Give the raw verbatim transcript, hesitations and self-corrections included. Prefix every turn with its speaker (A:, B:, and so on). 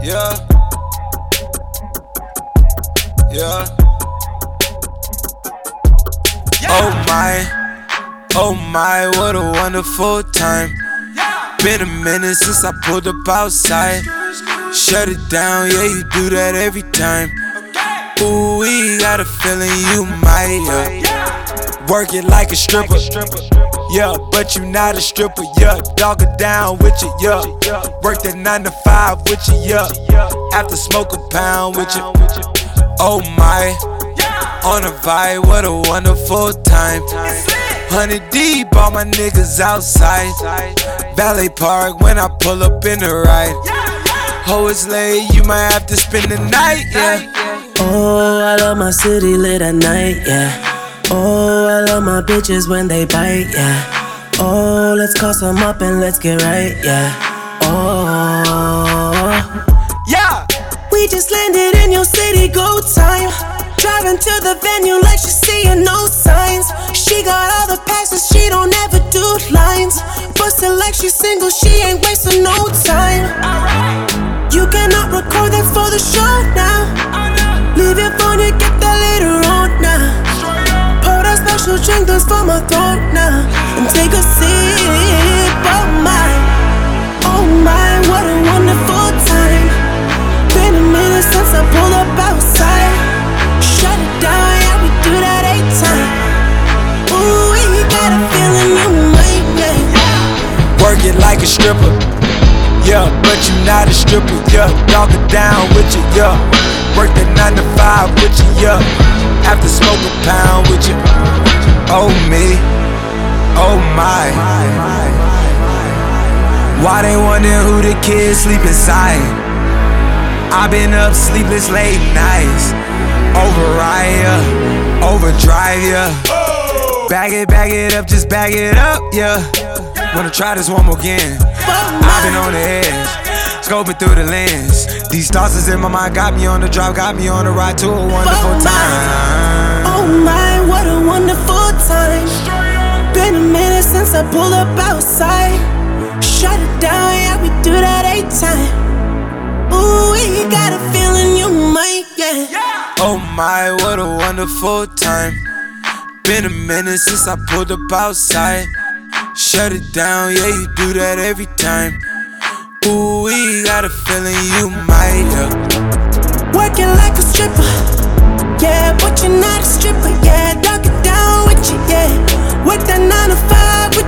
A: Yeah. Yeah. Oh my, oh my, what a wonderful time. Been a minute since I pulled up outside. Shut it down, yeah, you do that every time. Ooh, we got a feeling you might, yeah. Work it like a stripper, yeah, but you not a stripper, yeah. Dog it down with you, yeah. Work that nine to five with you, yeah. After smoke a pound with you. Oh my, on a vibe, what a wonderful time. Hundred deep, all my niggas outside. Valet Park when I pull up in the ride. Oh, it's late, you might have to spend the night, yeah.
B: Oh, I love my city lit at night, yeah. Oh, I love my bitches when they bite, yeah. Oh, let's call some up and let's get right, yeah. Oh,
A: yeah.
B: We just landed in your city, go time. Driving to the venue like she's seeing no signs. She got all the passes, she don't ever do lines. Bustin' like she's single, she ain't wasting no time. You cannot record that for the show now. Leave your phone, you get that later on now. Pour that special drink, that's for my throat now. And take a sip, oh my, oh my, what a wonderful time. Been a minute since I pulled up outside. Shut it down, yeah, we do that eight time. Ooh, we got a feeling you might make.
A: Work it like a stripper, yeah, but you not a stripper, yeah. Dog it down with you, yeah. Work that nine to five with you, yeah. After smoke a pound with you. Oh me, oh my. Why they wondering who the kids sleep inside? I been up sleepless late nights. Override, yeah. Overdrive, yeah. Bag it, bag it up, just bag it up, yeah. Wanna try this one more again. I've been on the edge, scoping through the lens. These thoughts is in my mind, got me on the drive, got me on the ride to a wonderful time.
B: Oh my, what a wonderful time. Been a minute since I pulled up outside. Shut it down, yeah, we do that eight time. Ooh, we got a feeling you might, yeah.
A: Oh my, what a wonderful time. Been a minute since I pulled up outside. Shut it down, yeah, you do that every time. Ooh, we got a feeling you might, yeah.
B: Working like a stripper, yeah, but you're not a stripper, yeah. Dog it down with you, yeah. Work that nine to five